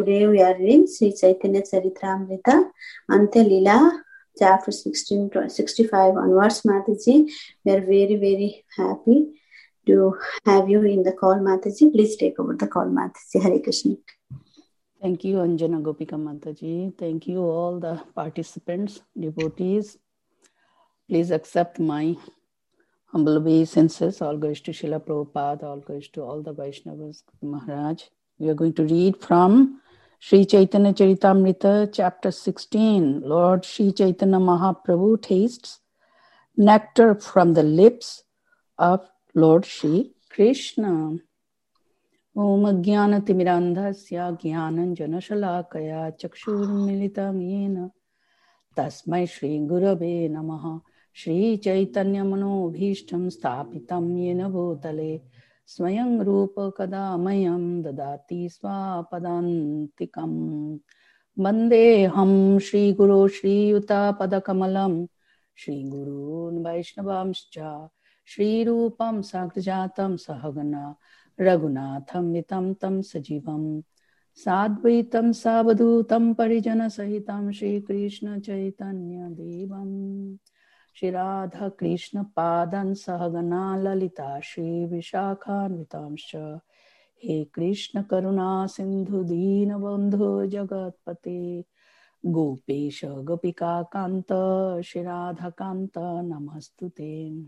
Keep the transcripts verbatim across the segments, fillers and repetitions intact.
today we are reading Sri Chaitanya Charitamrita, Antya Leela, chapter sixteen to sixty-five onwards, Mataji. We are very, very happy to have you in the call, Mataji. Please take over the call, Mataji. Hare Krishna. Thank you, Anjana Gopika Mataji. Thank you, all the participants, devotees. Please accept my humble obeisances. All goes to Srila Prabhupada, all goes to all the Vaishnavas, Maharaj. We are going to read from Sri Chaitanya Charitamrita, chapter sixteen. Lord Sri Chaitanya Mahaprabhu tastes nectar from the lips of Lord Sri Krishna. Om Jnana Timirandhasya Jnananjana Shalakaya Chakshurmilitam Yena Tasmai Shri Gurave Namaha Shri Chaitanya Manobhishtam Sthapitam Yena Bhutale Swayam Rupa Kadamayam Dadati Swapadantikam Vandeham Shri Guru Shri Yuta Padakamalam Shri Gurun Vaishnavamscha Shri Rupam Sagrajatam Sahagana Raghunatham Vitam Tam Sajivam Sadvaitam Savadutam Parijana Sahitam Shri Krishna Chaitanya Devam Shri Radha Krishna Padan Sahagana Lalita Shri Vishakhan Vitamscha He Krishna Karuna Sindhu Dina Bandhu Jagatpate Gopesha Gopika Kanta Shri Radha Kanta Namastute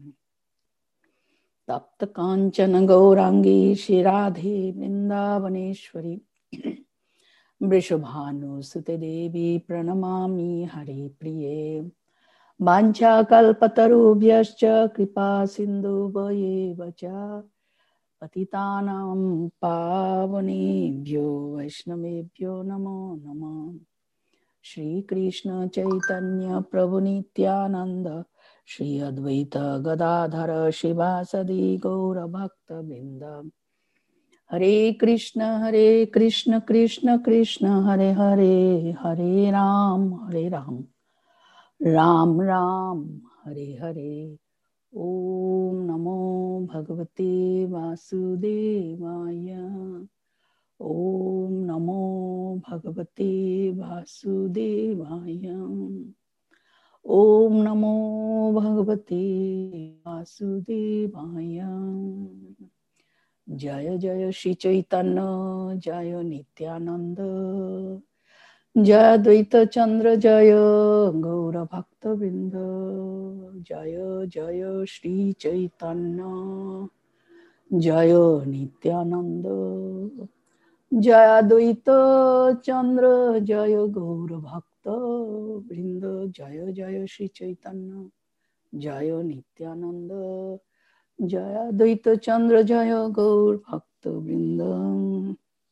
Tapta Kanchana Gaurangi Shri Radhe Vrindavaneshwari Vrishabhanu Sute Devi Pranamami Hari Priye Vancha Kalpatarubhyascha Kripa Sindhu Vayevacha Patitanam Pavanebhyo Vaishnavebhyo Namo Namah Shri Krishna Chaitanya Prabhu Nityananda Shri Advaita Gadadhara Shivasadi Gaura Bhakta Vrinda Hare Krishna Hare Krishna Krishna Krishna Hare Hare Hare Ram Hare Ram Ram Ram Hare Hare Om Namo Bhagavate Vasudevaya Om Namo Bhagavate Vasudevaya Om Namo Bhagavate Vasudevaya Jaya Jaya Shri Chaitanya Jaya Nityananda Jaya Dvaita Chandra Jaya Gaura Bhakta Vrinda Jaya Jaya Shri Chaitanya Jaya Nityananda Jaya Dvaita Chandra Jaya Gaura Bhakta Vrinda Jaya Jaya Shri Chaitanya Jaya Nityananda Jaya Dvaita Chandra Jaya Gaur Bhakta Vrinda.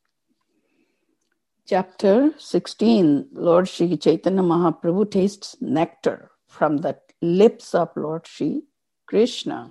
Chapter sixteen. Lord Sri Chaitanya Mahaprabhu tastes nectar from the lips of Lord Sri Krishna.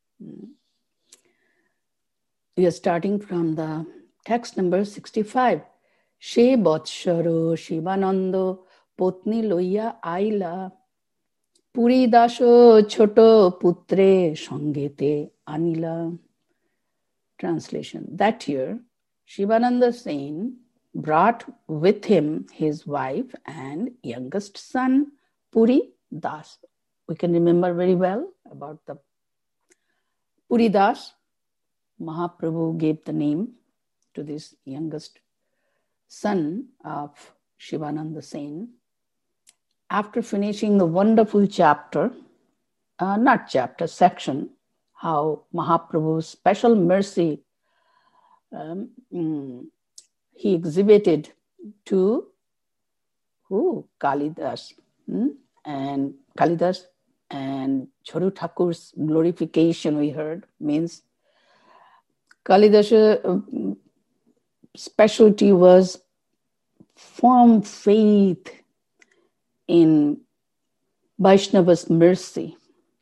We are starting from the text number sixty-five. She Botsharo Shivanando Potni Loya Aila Puri Dasho Choto Putre Sangete Anila. Translation. That year, Shivananda Sain brought with him his wife and youngest son, Puri Das. We can remember very well about the Puri Das. Mahaprabhu gave the name to this youngest son of Shivananda Sain. After finishing the wonderful chapter, uh, not chapter, section, how Mahaprabhu's special mercy um, mm, he exhibited to who? Kalidas. Hmm? And Kalidas and Charu Thakur's glorification we heard means Kalidas' uh, specialty was firm faith in Vaishnava's mercy.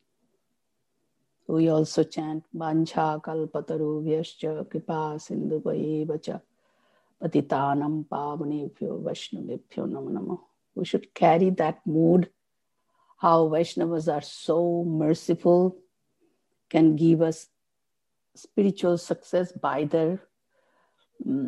We also chant Vancha Kalpataru Vyascha Kripa Sindhu Vayevacha Patitanam Pavanebhyo Vaishnavebhyo Namo Namo. We should carry that mood, how Vaishnavas are so merciful, can give us spiritual success by their um,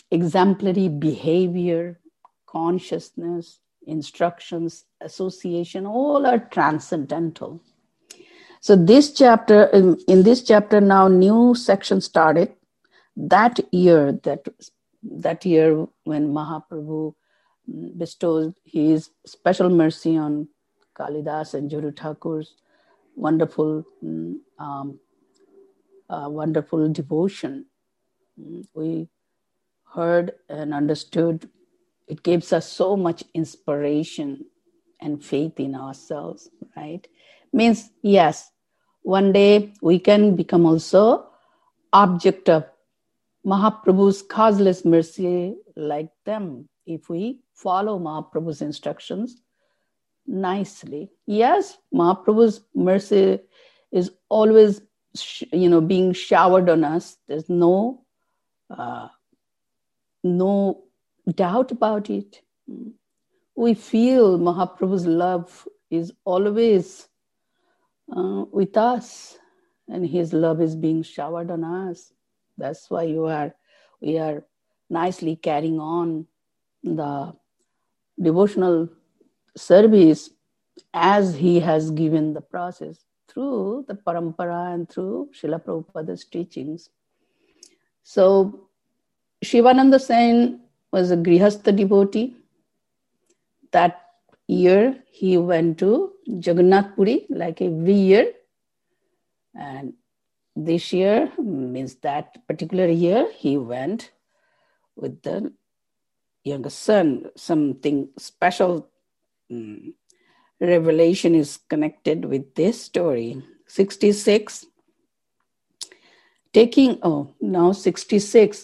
exemplary behavior, consciousness, instructions, association, all are transcendental. So this chapter, in, in this chapter now, new section started. That year, that that year when Mahaprabhu bestows his special mercy on Kalidas and Juru Thakur's wonderful, um, uh, wonderful devotion, we heard and understood. It gives us so much inspiration and faith in ourselves, right? Means, yes, one day we can become also object of Mahaprabhu's causeless mercy like them if we follow Mahaprabhu's instructions nicely. Yes, Mahaprabhu's mercy is always, you know, being showered on us. There's no, uh, no doubt about it. We feel Mahaprabhu's love is always uh, with us, and his love is being showered on us. That's why you are, we are nicely carrying on the devotional service as he has given the process through the parampara and through Srila Prabhupada's teachings. So Shivananda Sen was a Grihastha devotee. That year he went to Jagannath Puri like every year, and this year, means that particular year, he went with the younger son. Something special um, revelation is connected with this story. sixty-six, taking, oh, now sixty-six.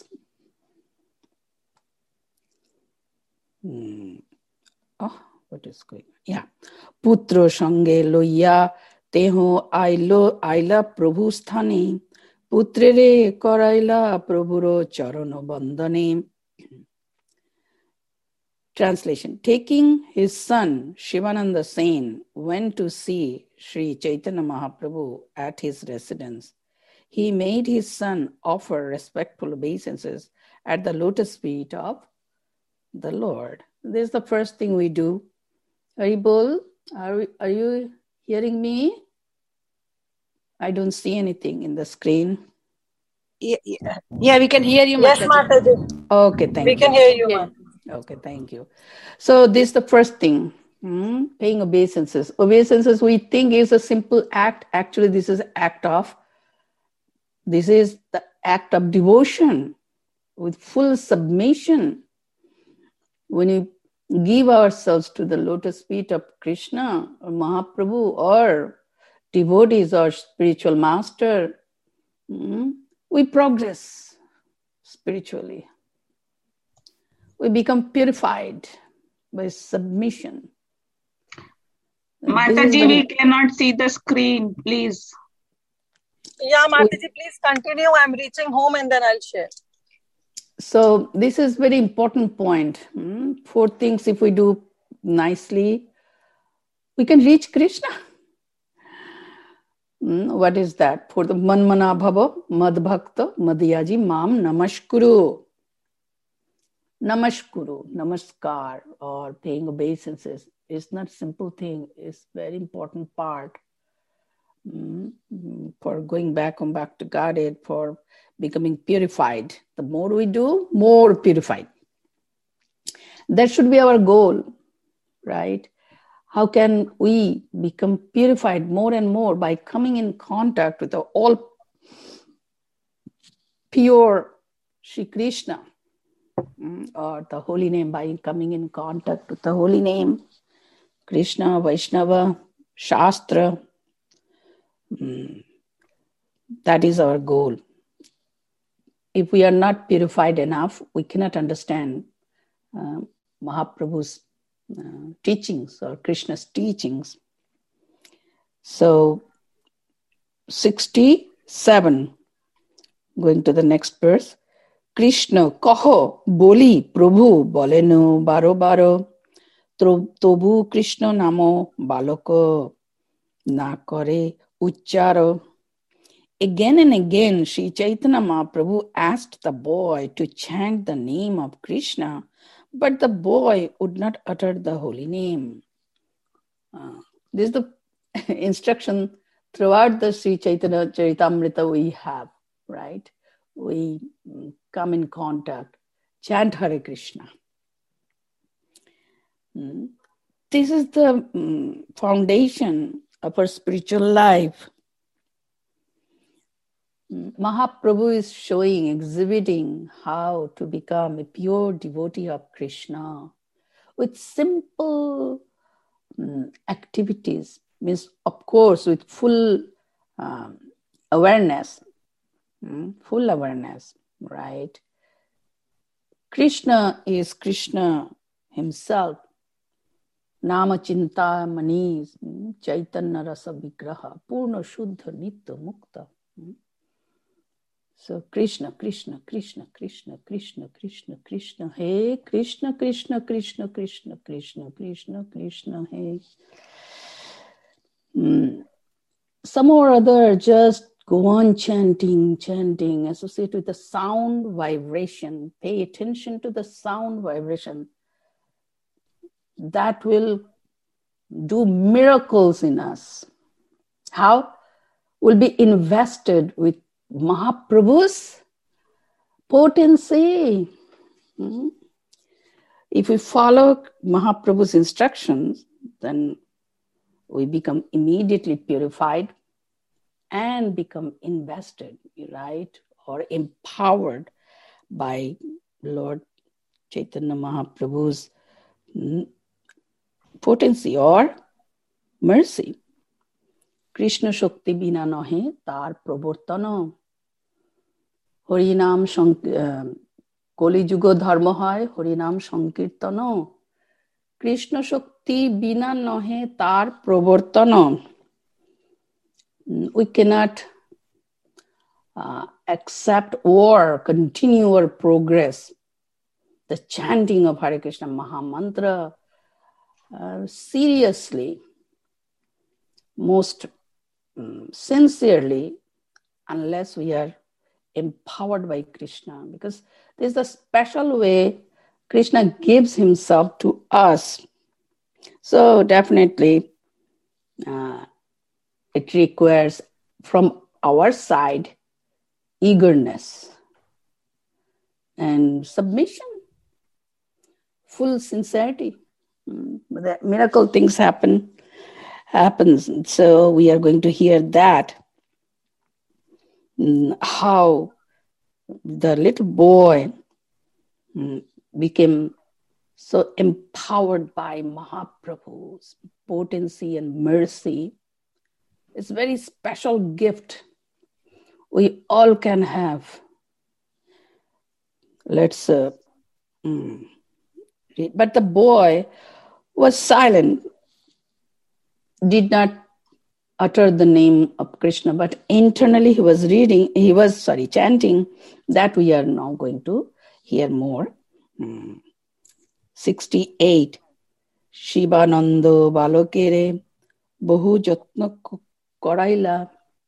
Hmm. Oh, what is going on? Yeah. Putro sange loya teho ailo aila prabhu sthane putrere koraila prabhuro charano bandane. Translation. Taking his son Shivananda Sen went to see Sri Chaitanya Mahaprabhu at his residence. He made his son offer respectful obeisances at the lotus feet of the Lord. This is the first thing we do. Haribol, are, are you hearing me? I don't see anything in the screen. Yeah, yeah. yeah we can hear you, Yes, Mataji. Mataji. Okay, thank we you. We can hear you, yeah. Mataji. Okay, thank you. So this is the first thing, hmm? Paying obeisances. Obeisances we think is a simple act. Actually, this is act of, this is the act of devotion with full submission. When you give ourselves to the lotus feet of Krishna or Mahaprabhu or devotees or spiritual master, hmm, we progress spiritually. We become purified by submission. Mataji, the... we cannot see the screen, please. Yeah, Mataji, please continue. I'm reaching home and then I'll share. So this is very important point. Hmm? Four things if we do nicely, we can reach Krishna. Hmm? What is that? For the manmana bhava mad bhakta madhyaji mam namaskuru. Namaskuru, namaskar, or paying obeisances is not simple thing. It's very important part hmm? for going back and back to Godhead, for becoming purified. The more we do, more purified. That should be our goal, right? How can we become purified more and more? By coming in contact with the all pure Shri Krishna, or the holy name, by coming in contact with the holy name, Krishna, Vaishnava, Shastra. That is our goal. If we are not purified enough, we cannot understand uh, Mahaprabhu's uh, teachings or Krishna's teachings. So, sixty-seven, going to the next verse. Krishna kaho boli prabhu boleno baro baro tobu Krishna namo baloko na kare uchcharo. again and again, Sri Chaitanya Mahaprabhu asked the boy to chant the name of Krishna, but the boy would not utter the holy name. Uh, this is the instruction throughout the Sri Chaitanya Charitamrita we have, right? We come in contact, chant Hare Krishna. Mm. This is the um, foundation of our spiritual life. Mahaprabhu is showing, exhibiting how to become a pure devotee of Krishna with simple um, activities, means of course with full um, awareness, um, full awareness, right? Krishna is Krishna himself. Nama Chinta Manis, Chaitanya Rasa Vigraha, Purna Shuddha Nitya Mukta. So Krishna, Krishna, Krishna, Krishna, Krishna, Krishna, Krishna, Hey, Krishna, Krishna, Krishna, Krishna, Krishna, Krishna, Krishna, Hey. Mm. Some or other just go on chanting, chanting, associate with the sound vibration. Pay attention to the sound vibration. That will do miracles in us. How? We'll be invested with Mahaprabhu's potency. Mm-hmm. If we follow Mahaprabhu's instructions, then we become immediately purified and become invested, right? Or empowered by Lord Chaitanya Mahaprabhu's potency or mercy. Krishna Shakti bina nahe tar pravartana. Hari Nam Koli Jugo Dharma hai, Hari Nam Sankirtana. Krishna Shakti bina nahe tar pravartana. We cannot uh, accept or continue our progress. The chanting of Hare Krishna Maha Mantra uh, seriously, most um, sincerely, unless we are empowered by Krishna, because this is the special way Krishna gives himself to us. So definitely uh, it requires from our side eagerness and submission, full sincerity. The miracle things happen, happens. So we are going to hear that. How the little boy became so empowered by Mahaprabhu's potency and mercy. It's a very special gift we all can have. Let's uh, mm, read. But the boy was silent, did not utter the name of Krishna, but internally he was reading, he was, sorry, chanting. That we are now going to hear more. Mm. sixty-eight. Shivananda balokere bohu jatna koraila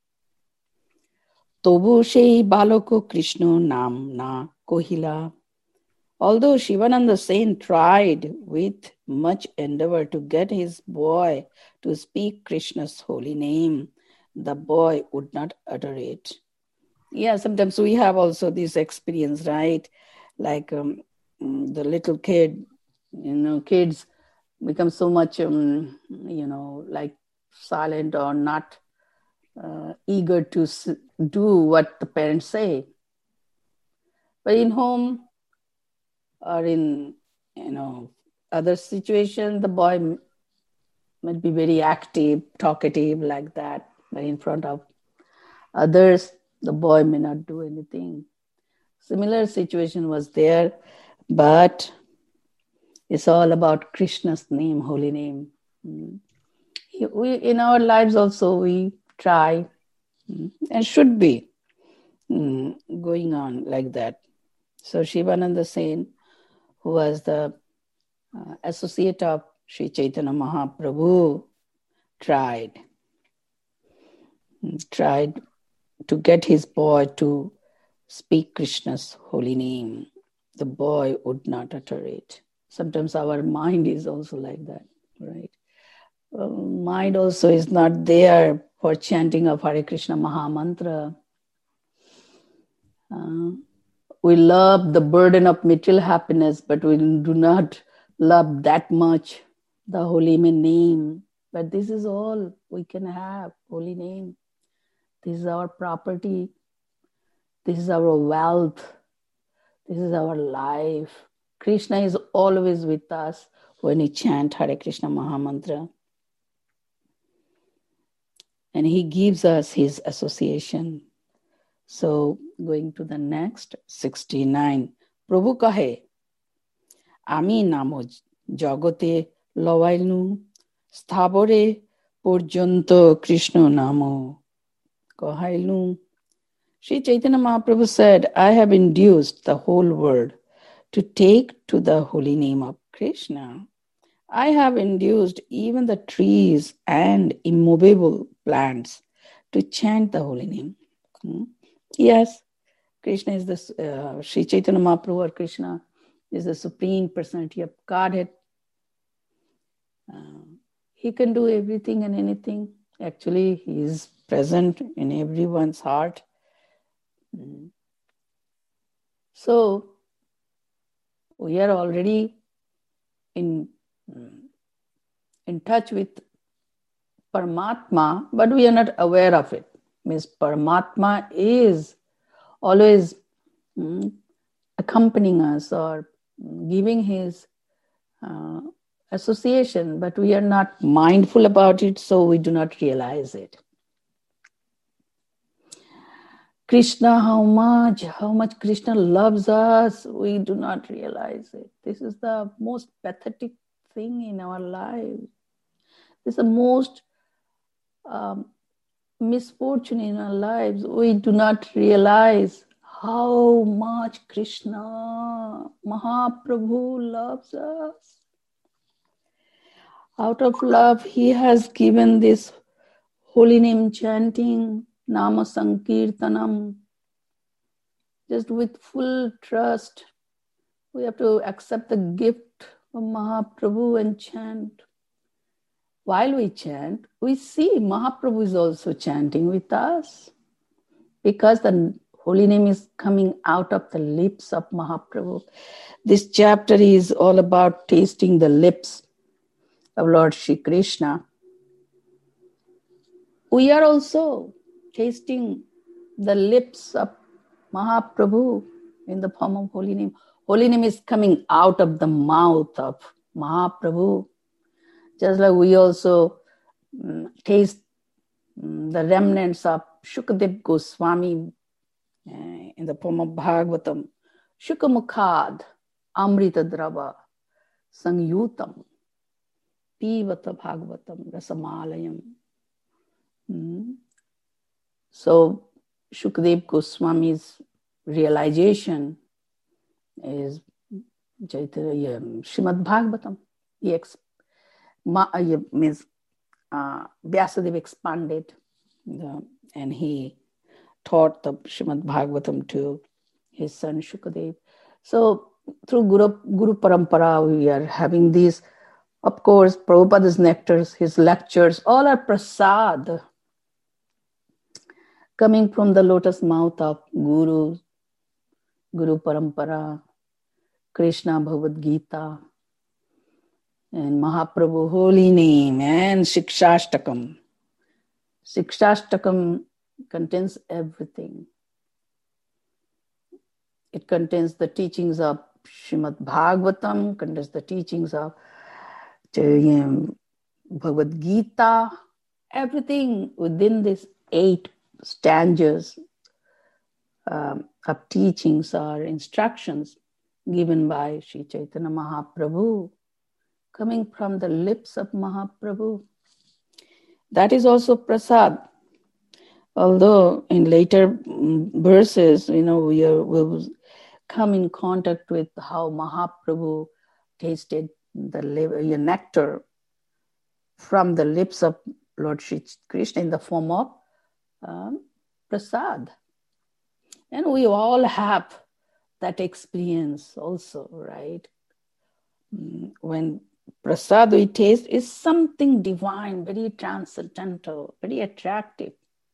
tobu shei baloko Krishna nam na kohila. Although Shivananda Saint tried with much endeavor to get his boy to speak Krishna's holy name, the boy would not utter it. Yeah, sometimes we have also this experience, right? Like um, the little kid, you know, kids become so much, um, you know, like silent or not uh, eager to s- do what the parents say. But in home, or in, you know, other situations, the boy m- might be very active, talkative like that. But in front of others, the boy may not do anything. Similar situation was there, but it's all about Krishna's name, holy name. Mm. We, in our lives also, we try mm, and should be mm, going on like that. So Shivananda Saint, who was the uh, associate of Sri Chaitanya Mahaprabhu, tried, tried to get his boy to speak Krishna's holy name. The boy would not utter it. Sometimes our mind is also like that, right? Uh, mind also is not there for chanting of Hare Krishna Maha Mantra. Uh, we love the burden of material happiness, but we do not love that much the holy name. But this is all we can have, holy name. This is our property. This is our wealth. This is our life. Krishna is always with us when we chant Hare Krishna Maha Mantra. And he gives us his association. So going to the next, sixty-nine. Prabhu kahe, Ami namo jagote lawailnu, sthabore purjanto Krishna namo kahailnu. Sri Chaitanya Mahaprabhu said, I have induced the whole world to take to the holy name of Krishna. I have induced even the trees and immovable plants to chant the holy name. Hmm? Yes, Krishna is the, uh, Sri Chaitanya Mahaprabhu or Krishna is the Supreme Personality of Godhead. Uh, he can do everything and anything. Actually, he is present in everyone's heart. Mm. So, we are already in, in touch with Paramatma, but we are not aware of it. Means Paramatma is always mm, accompanying us or giving his uh, association, but we are not mindful about it, so we do not realize it. Krishna, how much, how much Krishna loves us, we do not realize it. This is the most pathetic thing in our lives. This is the most um, misfortune in our lives. We do not realize how much Krishna, Mahaprabhu loves us. Out of love, he has given this holy name chanting, Nama Sankirtanam. Just with full trust, we have to accept the gift of Mahaprabhu and chant. While we chant, we see Mahaprabhu is also chanting with us because the holy name is coming out of the lips of Mahaprabhu. This chapter is all about tasting the lips of Lord Shri Krishna. We are also tasting the lips of Mahaprabhu in the form of holy name. Holy name is coming out of the mouth of Mahaprabhu. Just like we also um, taste um, the remnants of Shukadev Goswami uh, in the form of Bhagavatam. Shukamukhad Amrita Drava Sangyutam Pivata Bhagavatam Rasamalayam. Mm. So Shukadev Goswami's realization is Chaitanya Srimad Bhagavatam. He ex- ma, uh, means uh, Vyasadeva expanded the, and he taught the Srimad Bhagavatam to his son Shukadev. So through Guru, Guru Parampara, we are having these. Of course, Prabhupada's nectars, his lectures, all are prasad coming from the lotus mouth of Guru, Guru Parampara, Krishna Bhagavad Gita, and Mahaprabhu holy name, and Shikshashtakam. Shikshashtakam contains everything. It contains the teachings of Srimad Bhagavatam, contains the teachings of um, Bhagavad Gita, everything within these eight stanzas um, of teachings or instructions given by Sri Chaitanya Mahaprabhu, coming from the lips of Mahaprabhu. That is also prasad. Although in later verses, you know, we are, will come in contact with how Mahaprabhu tasted the nectar from the lips of Lord Shri Krishna in the form of um, prasad. And we all have that experience also, right? When prasad we taste is something divine, very transcendental, very attractive.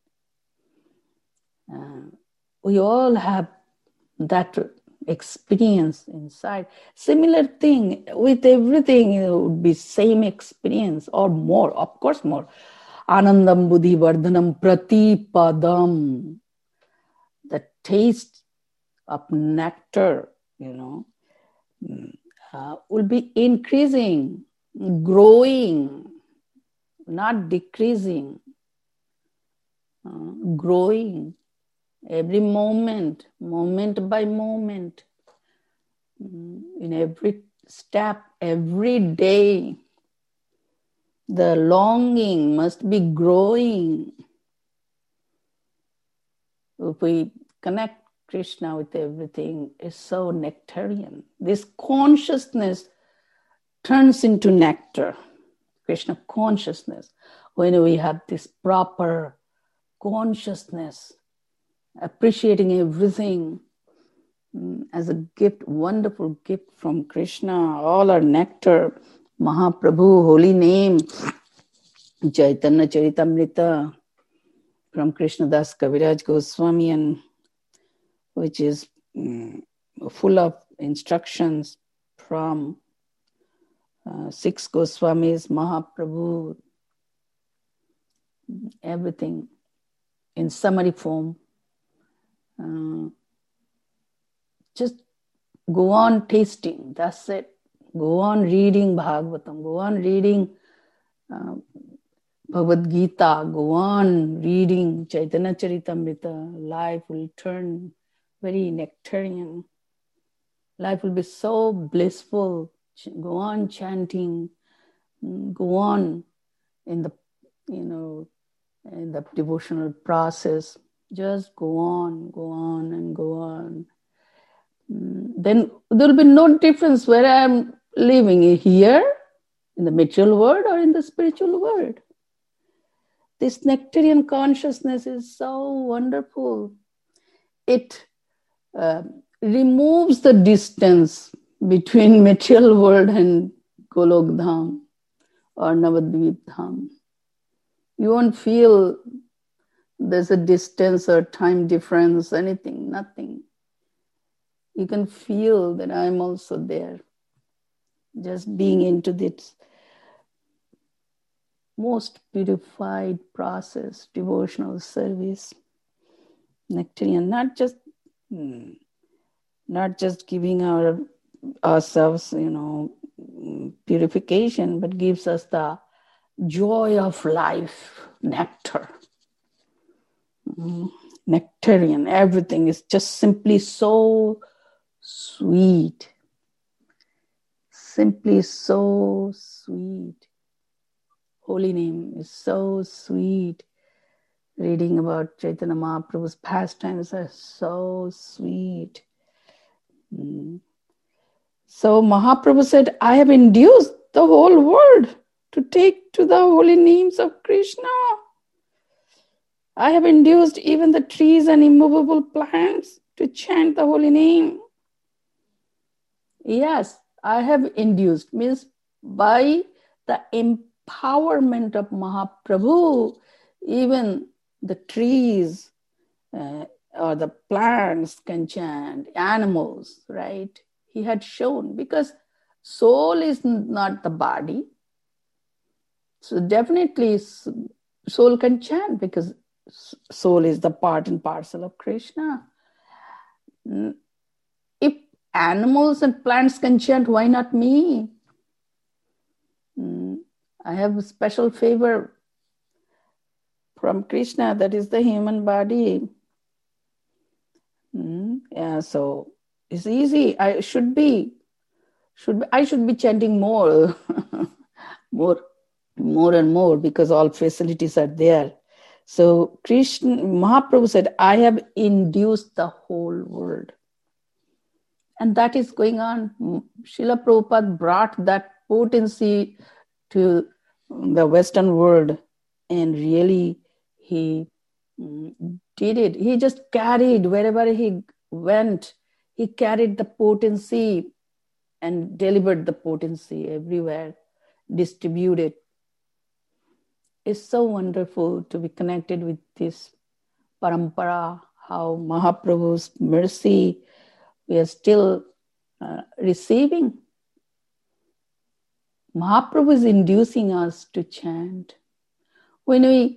Uh, we all have that experience inside. Similar thing with everything, it would be same experience or more, of course more. Anandam buddhi vardhanam pratipadam. The taste of nectar, you know, uh, will be increasing, growing, not decreasing, uh, growing. Every moment, moment by moment, in every step, every day, the longing must be growing. If we connect Krishna with everything, it's so nectarian. This consciousness turns into nectar, Krishna consciousness. When we have this proper consciousness, appreciating everything as a gift, wonderful gift from Krishna, all our nectar, Mahaprabhu, holy name, Chaitanya Charitamrita from Krishnadas Kaviraj Goswami, and which is um, full of instructions from uh, six Goswamis, Mahaprabhu, everything in summary form. Uh, just go on tasting, that's it. Go on reading Bhagavatam, go on reading uh, Bhagavad Gita, go on reading Chaitanya Charitamrita. Life will turn very nectarian. Life will be so blissful. Go on chanting, go on in the, you know, in the devotional process. Just go on, go on and go on. Then there will be no difference where I am living, here in the material world or in the spiritual world. This nectarian consciousness is so wonderful. It uh, removes the distance between material world and Golok Dham or Navadvip Dham. You won't feel there's a distance or time difference, anything, nothing. You can feel that I'm also there. Just being into this most purified process, devotional service, nectarian, not just not just giving our ourselves, you know, purification, but gives us the joy of life, nectar. Mm, nectarian, everything is just simply so sweet. Simply so sweet. Holy name is so sweet. Reading about Chaitanya Mahaprabhu's pastimes are so sweet. Mm. So Mahaprabhu said, I have induced the whole world to take to the holy names of Krishna. I have induced even the trees and immovable plants to chant the holy name. Yes, I have induced, means by the empowerment of Mahaprabhu, even the trees uh, or the plants can chant, animals, right? He had shown, because soul is not the body. So definitely soul can chant, because soul is the part and parcel of Krishna. If animals and plants can chant, why not me? I have a special favor from Krishna, that is the human body. Yeah, so it's easy. I should be, should be, I should be chanting more, more, more and more, because all facilities are there. So Krishna, Mahaprabhu said, I have induced the whole world. And that is going on. Srila Prabhupada brought that potency to the Western world, and really he did it. He just carried wherever he went. He carried the potency and delivered the potency everywhere, distributed. It's so wonderful to be connected with this parampara, how Mahaprabhu's mercy we are still uh, receiving. Mahaprabhu is inducing us to chant. When we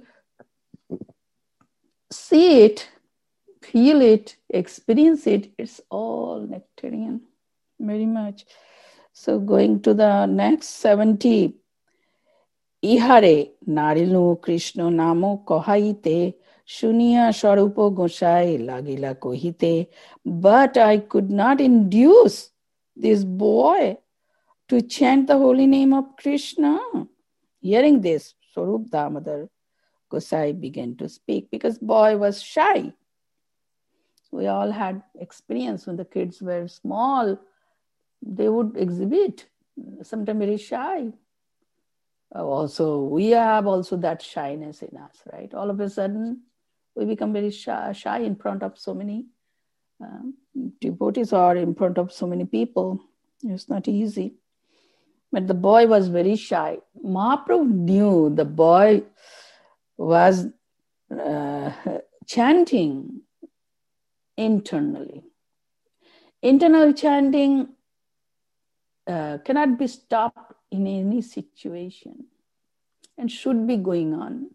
see it, feel it, experience it, it's all nectarian, very much. So going to the next seventy. Ihare narinu Krishna namo kohaite Shunia Sharupo Gosai Lagila Kohite, but I could not induce this boy to chant the holy name of Krishna. Hearing this, Swarup Damodar Gosai began to speak because boy was shy. We all had experience when the kids were small, they would exhibit, sometimes very shy. Also, we have also that shyness in us, right? All of a sudden, we become very shy, shy in front of so many um, devotees or in front of so many people. It's not easy. But the boy was very shy. Mahaprabhu knew the boy was uh, chanting internally. Internal chanting uh, cannot be stopped in any situation and should be going on.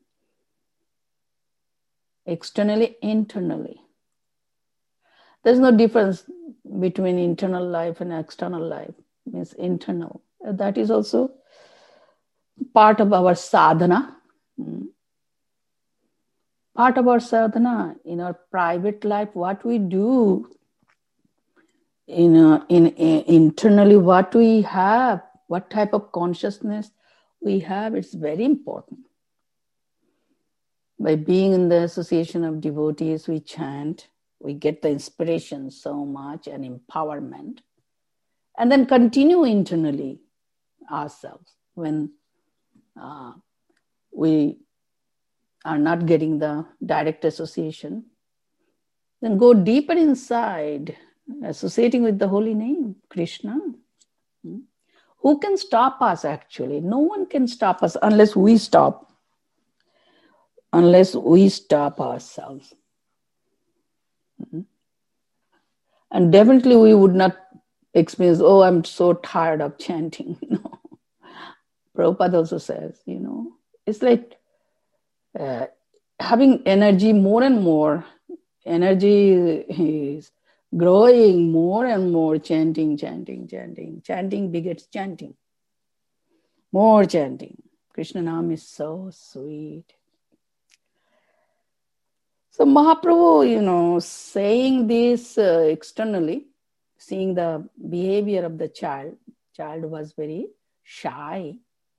Externally, internally. There's no difference between internal life and external life. It means internal. That is also part of our sadhana. Part of our sadhana in our private life, what we do in, uh, in, in internally, what we have, what type of consciousness we have, it's very important. By being in the association of devotees, we chant, we get the inspiration so much and empowerment, and then continue internally ourselves. When uh, we are not getting the direct association, then go deeper inside, associating with the holy name, Krishna. Who can stop us actually? No one can stop us unless we stop. Unless we stop ourselves. And definitely we would not experience, oh, I'm so tired of chanting. No. Prabhupada also says, you know, it's like uh, having energy more and more. Energy is growing more and more, chanting, chanting, chanting. Chanting begets chanting. More chanting. Krishna Nam is so sweet. So Mahaprabhu, you know, saying this uh, externally, seeing the behavior of the child, child was very shy.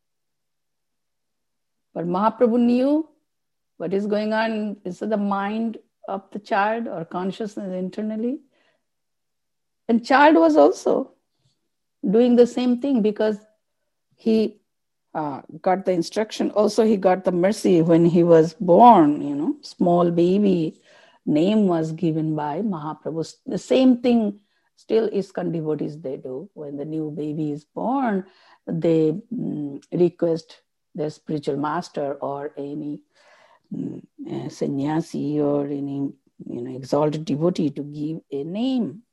But Mahaprabhu knew what is going on. Is it the mind of the child or consciousness internally? And child was also doing the same thing because he uh, got the instruction. Also, he got the mercy when he was born, you know, small baby. Name was given by Mahaprabhu. The same thing still ISKCON devotees, they do. When the new baby is born, they mm, request their spiritual master or any mm, uh, sannyasi or any you know exalted devotee to give a name.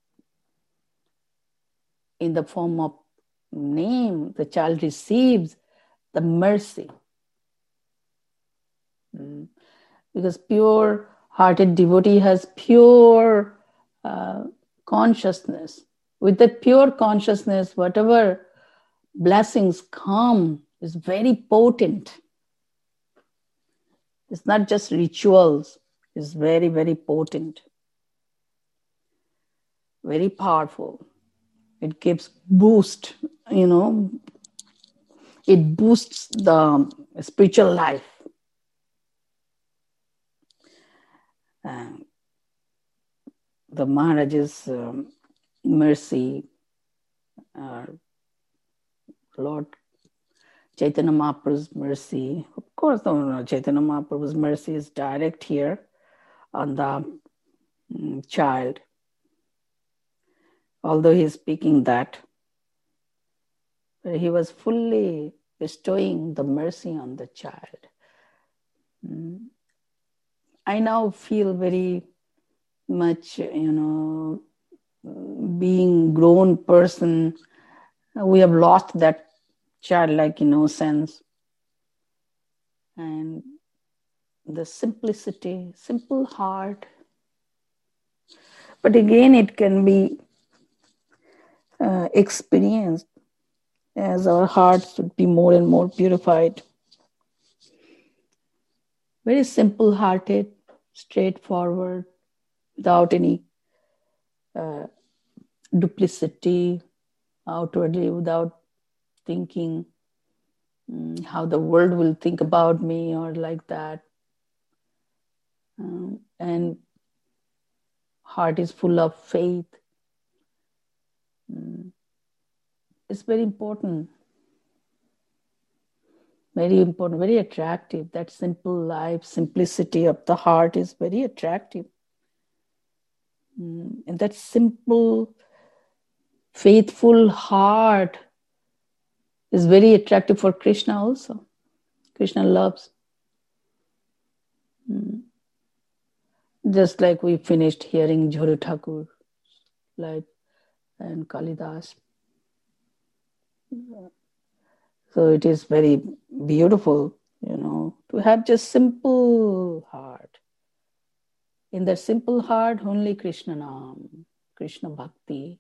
In the form of name, the child receives the mercy. Mm. Because pure-hearted devotee has pure uh, consciousness. With that pure consciousness, whatever blessings come is very potent. It's not just rituals. It's very, very potent. Very powerful. It gives boost, you know. It boosts the spiritual life. Uh, the Maharaj's um, mercy, uh, Lord Chaitanya Mahaprabhu's mercy, course, no, Chaitanya Mahaprabhu's mercy is direct here on the um, child. Although he is speaking that, he was fully bestowing the mercy on the child. Mm. I now feel very much, you know, being grown person, we have lost that childlike innocence and the simplicity, simple heart. But again, it can be uh, experienced as our hearts would be more and more purified. Very simple-hearted, straightforward, without any uh, duplicity outwardly, without thinking um, how the world will think about me or like that. Um, and heart is full of faith. Um, it's very important. Very important, very attractive. That simple life, simplicity of the heart is very attractive. Mm. And that simple, faithful heart is very attractive for Krishna also. Krishna loves. Mm. Just like we finished hearing Jhuru Thakur, like, and Kalidas. So it is very beautiful, you know, to have just simple heart. In that simple heart, only Krishna Nam, Krishna Bhakti.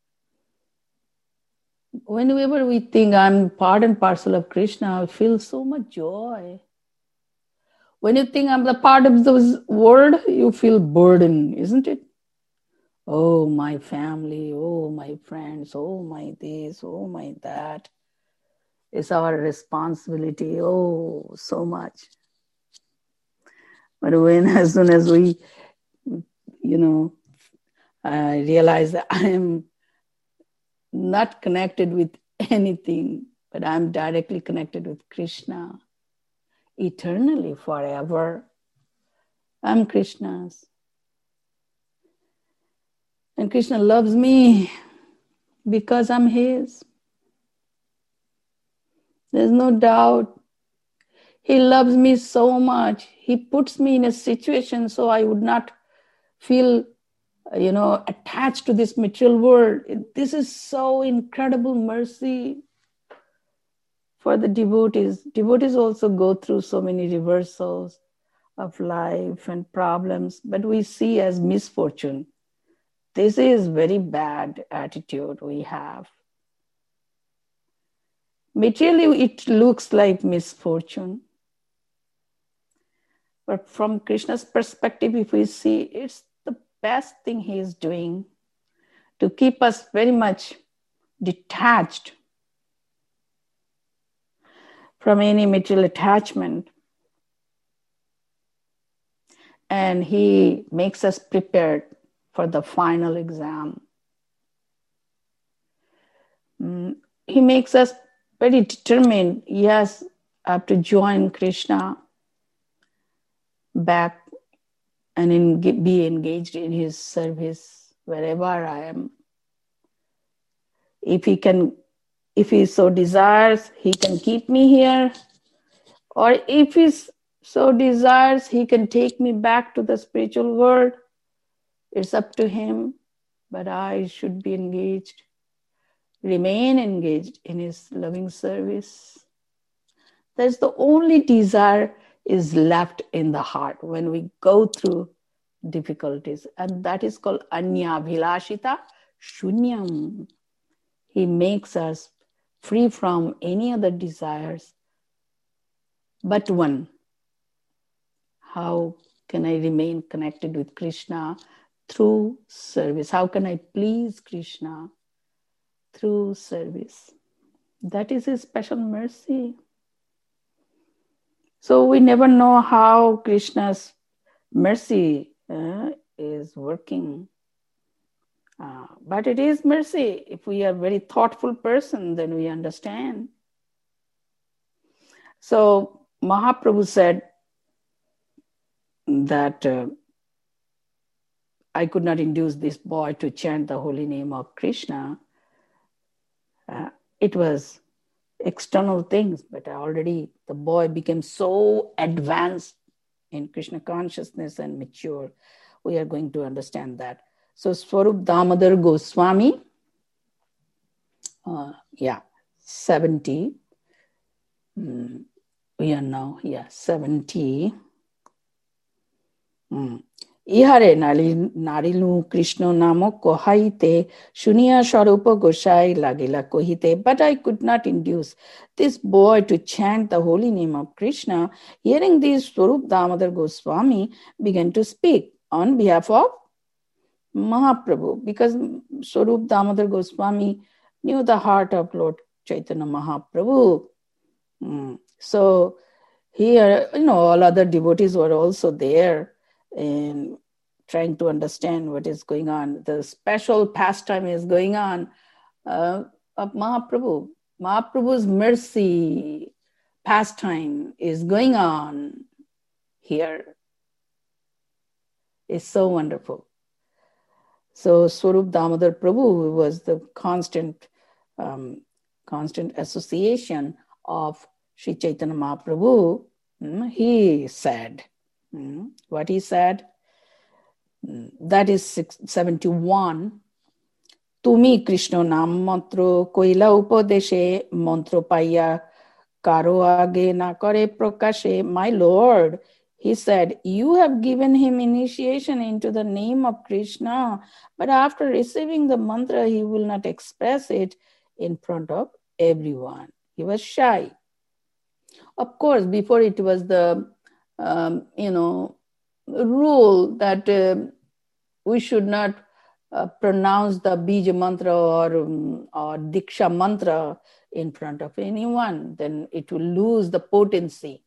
Whenever we think I'm part and parcel of Krishna, I feel so much joy. When you think I'm the part of this world, you feel burden, isn't it? Oh, my family, oh, my friends, oh, my this, oh, my that. It's our responsibility, oh, so much. But when, as soon as we, you know, uh, realize that I am not connected with anything, but I'm directly connected with Krishna, eternally, forever. I'm Krishna's. And Krishna loves me because I'm his. There's no doubt. He loves me so much. He puts me in a situation so I would not feel, you know, attached to this material world. This is so incredible mercy for the devotees. Devotees also go through so many reversals of life and problems, but we see as misfortune. This is very bad attitude we have. Materially, it looks like misfortune. But from Krishna's perspective, if we see, it's the best thing he is doing to keep us very much detached from any material attachment. And he makes us prepared for the final exam. Mm, he makes us very determined. Yes, I have to join Krishna back and in, be engaged in his service wherever I am. If he can, if he so desires, he can keep me here. Or if he so desires, he can take me back to the spiritual world. It's up to him, but I should be engaged, remain engaged in his loving service. That's the only desire is left in the heart when we go through difficulties. And that is called Anya Bhilashita Shunyam. He makes us free from any other desires but one. How can I remain connected with Krishna? Through service. How can I please Krishna? Through service. That is his special mercy. So we never know how Krishna's mercy uh, is working. Uh, but it is mercy. If we are a very thoughtful person, then we understand. So Mahaprabhu said that uh, I could not induce this boy to chant the holy name of Krishna. Uh, it was external things, but already the boy became so advanced in Krishna consciousness and mature. We are going to understand that. So Swarup Damodar Goswami, uh, yeah, seventy. Mm, we are now, yeah, seventy. Mm. Ihare Narilu Krishna Namo Kohaite Shunia Sharupa Gosai Lagila Kohite. But I could not induce this boy to chant the holy name of Krishna. Hearing this, Swarup Damodar Goswami began to speak on behalf of Mahaprabhu, because Swarup Damodar Goswami knew the heart of Lord Chaitanya Mahaprabhu. Mm. So here, you know, all other devotees were also there and trying to understand what is going on. The special pastime is going on uh, of Mahaprabhu. Mahaprabhu's mercy pastime is going on here. It's so wonderful. So Swarup Damodar Prabhu was the constant, um, constant association of Sri Chaitanya Mahaprabhu. Mm, he said, mm, what he said, mm, that is six, seventy-one. Tumi Krishna nam mantro koila upadeshe mantro paya karo age na kare prakashe. My Lord, he said, you have given him initiation into the name of Krishna, but after receiving the mantra, he will not express it in front of everyone. He was shy. Of course, before it was the, um, you know, rule that uh, we should not uh, pronounce the Bija mantra or, um, or Diksha mantra in front of anyone. Then it will lose the potency.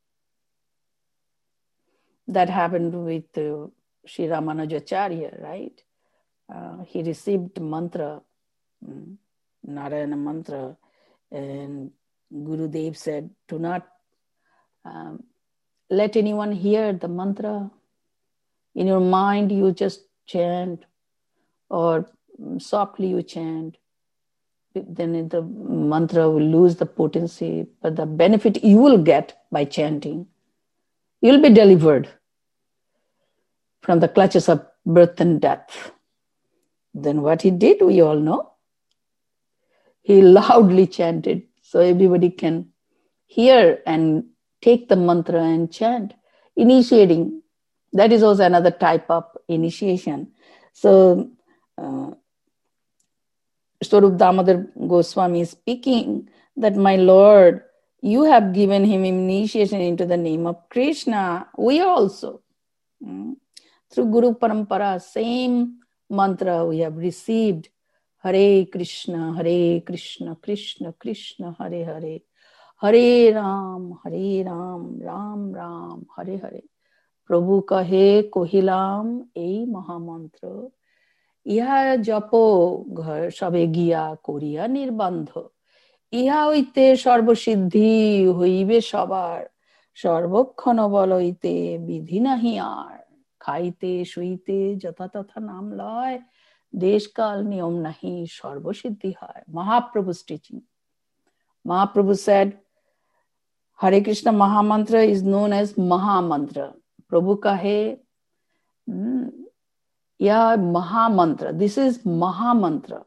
That happened with uh, Sri Ramanujacharya, right? Uh, he received mantra, um, Narayana mantra, and Gurudev said, do not um, let anyone hear the mantra. In your mind, you just chant, or softly you chant. Then the mantra will lose the potency, but the benefit you will get by chanting, you'll be delivered from the clutches of birth and death. Then what he did, we all know. He loudly chanted so everybody can hear and take the mantra and chant. Initiating, that is also another type of initiation. So, uh, Swarup Damodar Goswami is speaking that, my Lord, you have given him initiation into the name of Krishna. We also, mm, through Guru Parampara, same mantra we have received. Hare Krishna, Hare Krishna, Krishna Krishna, Hare Hare. Hare Ram, Hare Ram, Ram Ram, Hare Hare. Prabhu kahe kohilam ei mahamantra. Iha japo ghar sabe giya koriya nirbandha. Iha hoite sarvasiddhi hoibe sabar. Sarvokkhana baloite vidhi nahi ar. Khaite শুইতে যথাতথা নাম লয় দেশকাল নিয়ম নাহি সর্বসিদ্ধি হয়. Mahaprabhu's teaching. Mahaprabhu said, Hare Krishna Mahamantra is known as Mahamantra. Prabhu kahe, mm, yeah, Mahamantra. This is Mahamantra.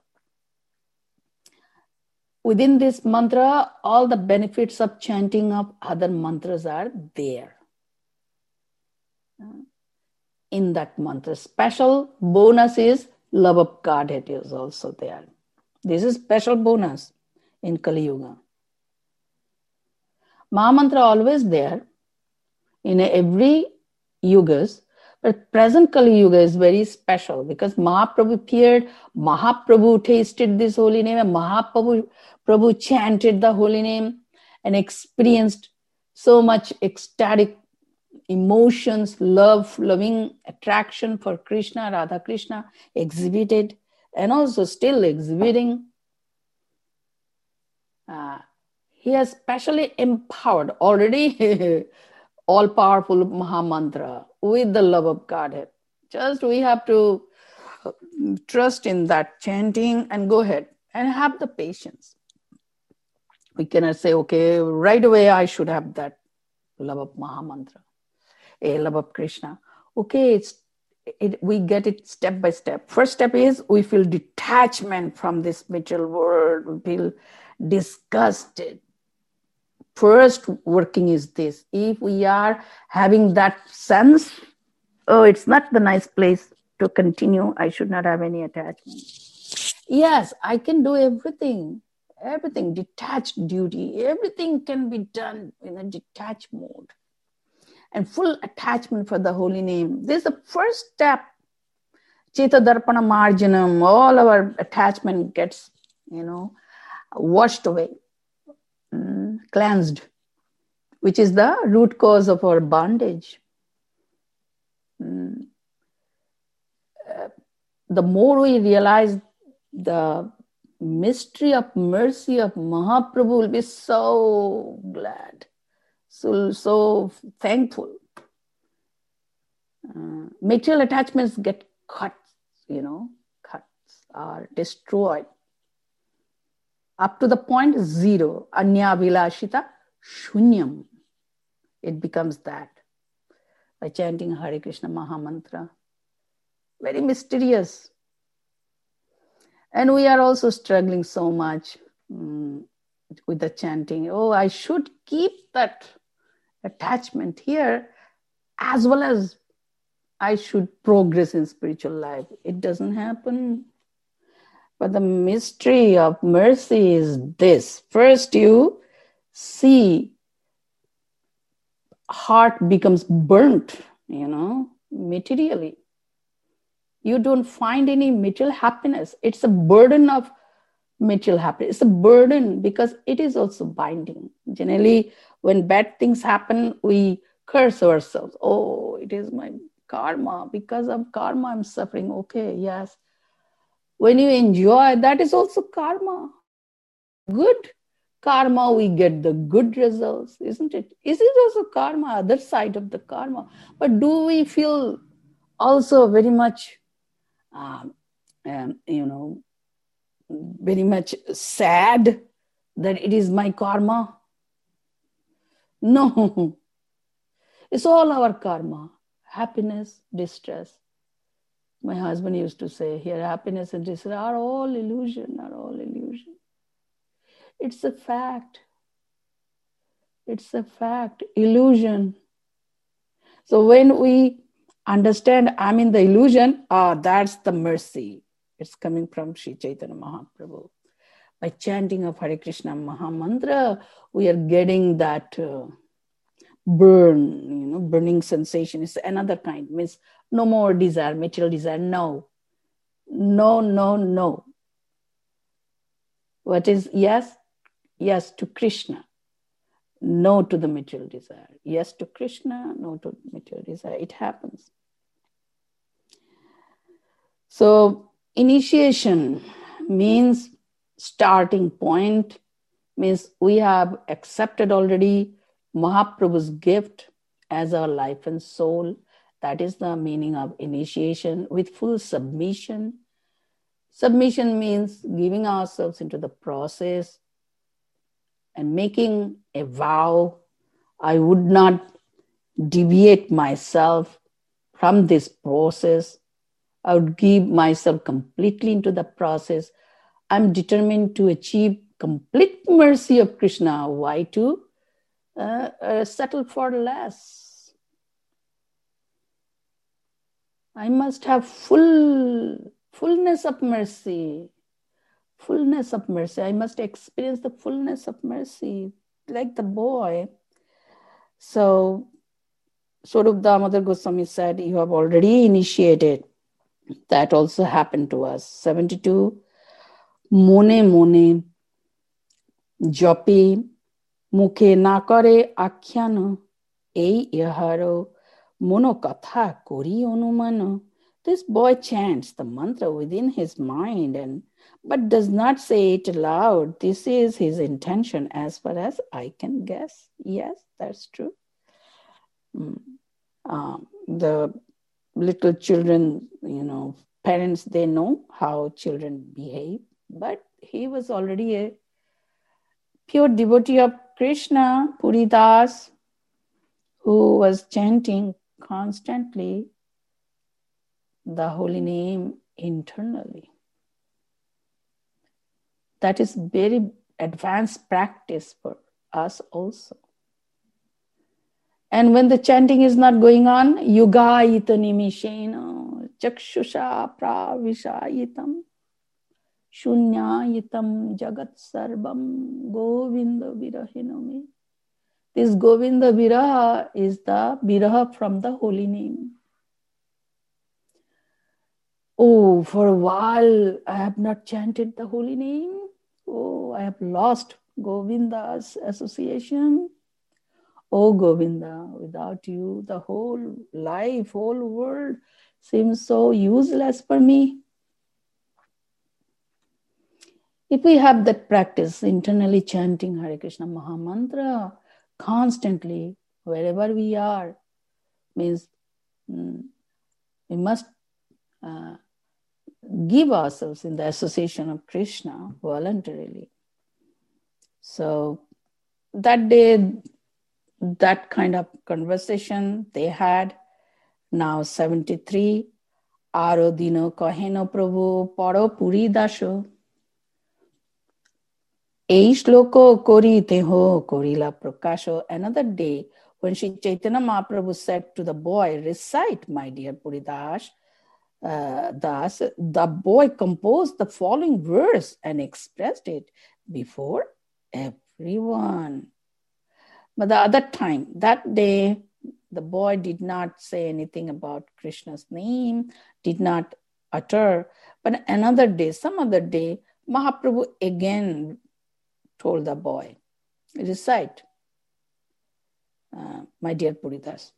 Within this mantra, all the benefits of chanting of other mantras are there. In that mantra, special bonus is love of Godhead is also there. This is special bonus in Kali Yuga. Mahamantra always there in every yugas, but present Kali Yuga is very special because Mahaprabhu appeared, Mahaprabhu tasted this holy name, and Mahaprabhu Prabhu chanted the holy name and experienced so much ecstatic emotions, love, loving attraction for Krishna, Radha Krishna, exhibited and also still exhibiting. Uh, He has specially empowered already all-powerful Mahamantra with the love of Godhead. Just we have to trust in that chanting and go ahead and have the patience. We cannot say, okay, right away I should have that love of Mahamantra, a love of Krishna. Okay, it's it, we get it step by step. First step is we feel detachment from this material world. We feel disgusted. First working is this. If we are having that sense, oh, it's not the nice place to continue. I should not have any attachment. Yes, I can do everything. Everything, detached duty. Everything can be done in a detached mode. And full attachment for the holy name. This is the first step. Cheta Darpana Marjanam, all our attachment gets, you know, washed away, mm, cleansed, which is the root cause of our bondage. Mm. Uh, the more we realize the mystery of mercy of Mahaprabhu, will be so glad. So, so thankful. Uh, material attachments get cut, you know, cuts are destroyed up to the point zero. Anya vilashita shunyam. It becomes that by chanting Hare Krishna Mahamantra. Very mysterious. And we are also struggling so much um, with the chanting. Oh, I should keep that attachment here, as well as I should progress in spiritual life. It doesn't happen. But the mystery of mercy is this. First you see heart becomes burnt, you know, materially. You don't find any material happiness. It's a burden of material happiness. It's a burden because it is also binding. Generally, when bad things happen, we curse ourselves. Oh, it is my karma. Because of karma, I'm suffering. Okay, yes. When you enjoy, that is also karma. Good karma, we get the good results, isn't it? Is it also karma, other side of the karma? But do we feel also very much, um, um, you know, very much sad that it is my karma? No. It's all our karma. Happiness, distress. My husband used to say here, happiness and distress are all illusion, are all illusion. It's a fact. It's a fact. Illusion. So when we understand I'm in the illusion, ah, that's the mercy. It's coming from Sri Chaitanya Mahaprabhu. By chanting of Hare Krishna Mahamantra, we are getting that uh, burn, you know, burning sensation. It's another kind. Means no more desire, material desire. No. No, no, no. What is yes? Yes to Krishna. No to the material desire. Yes to Krishna, no to material desire. It happens. So initiation means starting point, means we have accepted already Mahaprabhu's gift as our life and soul. That is the meaning of initiation, with full submission. Submission means giving ourselves into the process and making a vow. I would not deviate myself from this process. I would give myself completely into the process. I'm determined to achieve complete mercy of Krishna. Why to uh, uh, settle for less? I must have full fullness of mercy. Fullness of mercy. I must experience the fullness of mercy, like the boy. So, Swarup Damodar Goswami said, you have already initiated. That also happened to us. seventy-two. Mone mone jopi mukhe na kare akhyana ei yaharo mono katha kori onumana. This boy chants the mantra within his mind and but does not say it aloud. This is his intention as far as I can guess. Yes, that's true. Mm. Um, the little children, you know, parents, they know how children behave, but he was already a pure devotee of Krishna, Puri Das, who was chanting constantly the holy name internally. That is very advanced practice for us also. And when the chanting is not going on, yugayita nimishena chakshusha pravishayitam shunyayitam jagat sarvam govinda virahinami. This Govinda Viraha is the Viraha from the holy name. Oh, for a while I have not chanted the holy name. Oh, I have lost Govinda's association. Oh, Govinda, without you, the whole life, whole world seems so useless for me. If we have that practice, internally chanting Hare Krishna Maha Mantra, constantly, wherever we are, means mm, we must uh, give ourselves in the association of Krishna voluntarily. So that day, that kind of conversation they had. Now seventy-three, Aro dino kaheno prabhu paro puri dasho. Ei shloko kori teho korila prakasho. Another day, when Shri Chaitanya Mahaprabhu said to the boy, recite, my dear Puridas, uh, Das, the boy composed the following verse and expressed it before everyone. But the other time, that day, the boy did not say anything about Krishna's name, did not utter. But another day, some other day, Mahaprabhu again told the boy, recite, uh, my dear Puridas.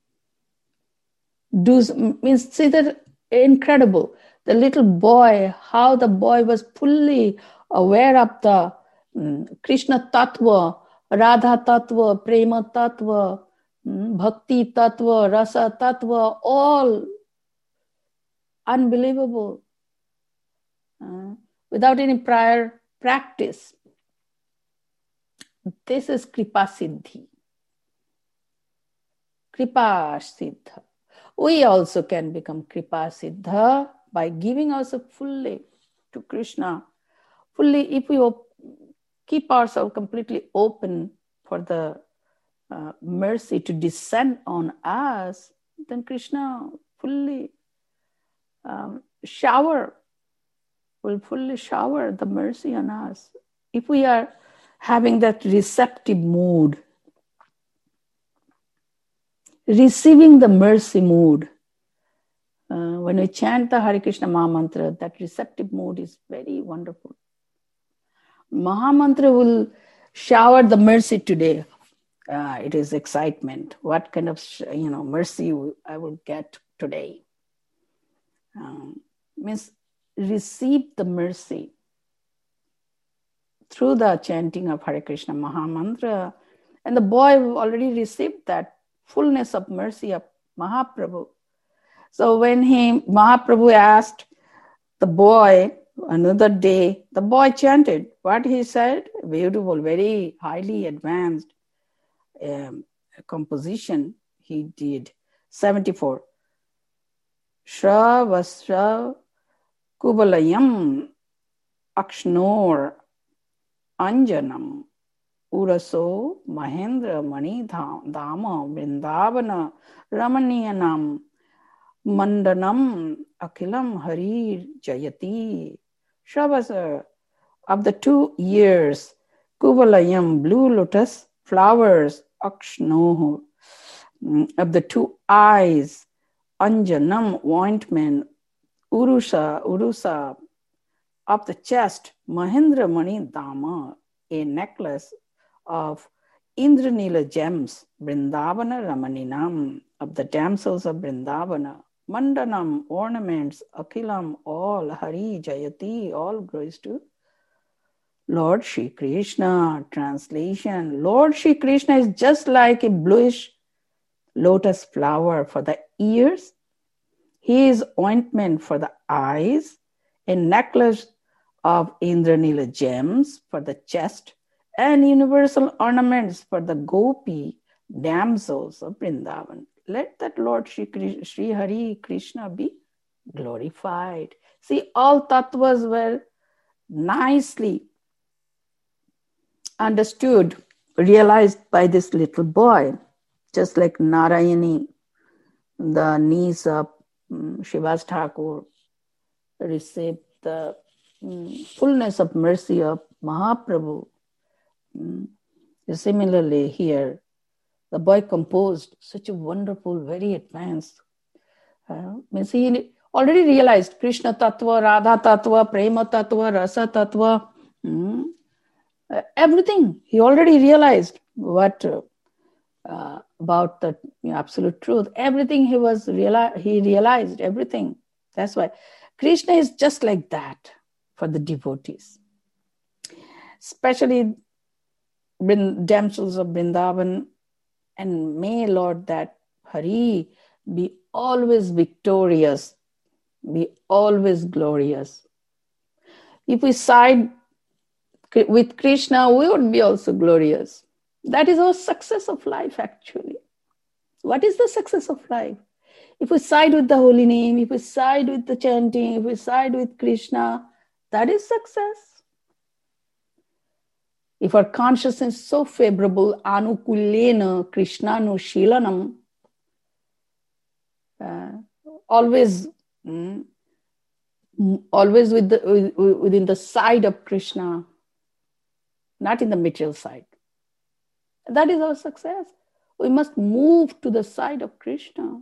Do, means, see that incredible. The little boy, how the boy was fully aware of the um, Krishna Tattva, Radha Tattva, Prema Tattva, um, Bhakti Tattva, Rasa Tattva, all unbelievable. Uh, without any prior practice. This is Kripa Siddhi. Kripa Siddha. We also can become Kripa Siddha by giving ourselves fully to Krishna. Fully, if we op- keep ourselves completely open for the uh, mercy to descend on us, then Krishna fully um, shower, will fully shower the mercy on us. If we are having that receptive mood, receiving the mercy mood, uh, when we chant the Hare Krishna Maha Mantra, that receptive mood is very wonderful. Maha Mantra will shower the mercy today. Uh, it is excitement. What kind of you know mercy I will get today? Um, means receive the mercy through the chanting of Hare Krishna Maha Mantra. And the boy already received that fullness of mercy of Mahaprabhu. So when he, Mahaprabhu asked the boy another day, the boy chanted what he said, beautiful, very highly advanced um, composition he did. seventy-four. Shra Vasra Kubalayam Akshnor Anjanam Uraso Mahendra Mani Dama Vrindavana Ramaniyanam Mandanam Akilam Harir Jayati. Shavasa, of the two ears, Kuvalayam, blue lotus flowers, Akshno, of the two eyes, Anjanam, ointment, Urusa, Urusa, of the chest, Mahendra Mani Dama, a necklace of Indranila gems, Vrindavana Ramaninam, of the damsels of Vrindavana. Mandanam, ornaments, Akhilam, all, Hari, Jayati, all goes to Lord Shri Krishna. Translation: Lord Shri Krishna is just like a bluish lotus flower for the ears. He is ointment for the eyes, a necklace of Indranila gems for the chest, and universal ornaments for the gopi damsels of Vrindavan. Let that Lord Shri, Shri Hari Krishna be glorified. See, all tattvas were nicely understood, realized by this little boy, just like Narayani, the niece of um, Shivas Thakur, received the um, fullness of mercy of Mahaprabhu. Um, similarly, here, the boy composed such a wonderful, very advanced. Uh, means he already realized Krishna Tattva, Radha Tattva, Prema Tattva, Rasa Tattva, um, uh, everything. He already realized what uh, uh, about the you know, absolute truth. Everything he was reali- he realized everything. That's why Krishna is just like that for the devotees, especially damsels of Vrindavan. And may, Lord, that Hari be always victorious, be always glorious. If we side with Krishna, we would be also glorious. That is our success of life, actually. What is the success of life? If we side with the holy name, if we side with the chanting, if we side with Krishna, that is success. If our consciousness is so favorable, anukullena krishnanushilanam, uh, always, mm, always with the, with, within the side of Krishna, not in the material side. That is our success. We must move to the side of Krishna.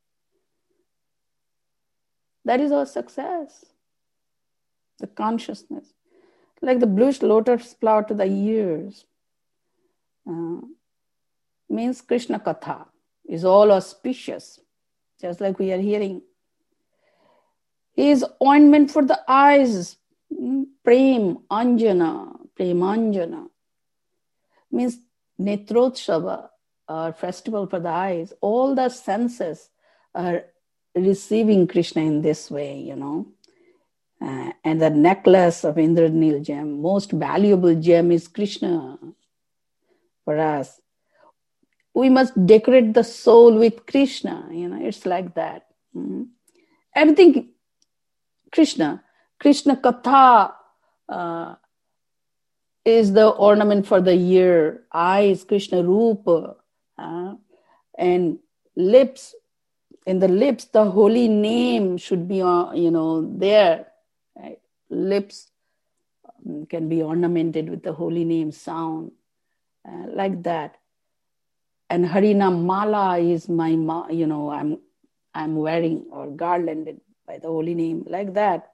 That is our success. The consciousness. Like the bluish lotus flower to the ears. Uh, means Krishna Katha is all auspicious. Just like we are hearing. He is ointment for the eyes. Prem Anjana. Premanjana. Means Netrotshava, or festival for the eyes. All the senses are receiving Krishna in this way, you know. Uh, and the necklace of Indranil gem, most valuable gem is Krishna for us. We must decorate the soul with Krishna, you know, it's like that. Mm-hmm. Everything, Krishna. Krishna Katha uh, is the ornament for the ear, eyes, Krishna Rupa, uh, and lips. In the lips, the holy name should be, uh, you know, there. Right? Lips um, can be ornamented with the holy name sound, uh, like that. And Harinam Mala is my, ma- you know, I'm, I'm wearing or garlanded by the holy name, like that.